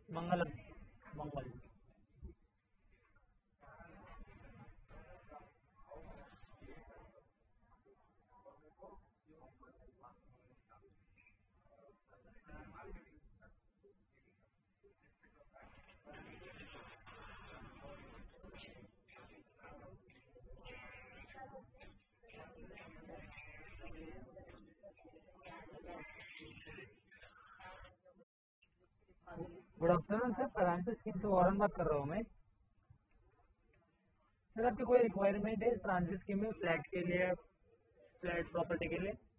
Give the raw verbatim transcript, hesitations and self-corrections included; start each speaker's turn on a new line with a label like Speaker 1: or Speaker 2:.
Speaker 1: मंगलम, मंगल। Good afternoon sir, Francis scheme से वारन बात कर रहा हूँ मैं। सर आपकी कोई रिक्वायरमेंट है फ्रांसिस स्कीम में फ्लैट के लिए, फ्लैट प्रॉपर्टी के लिए?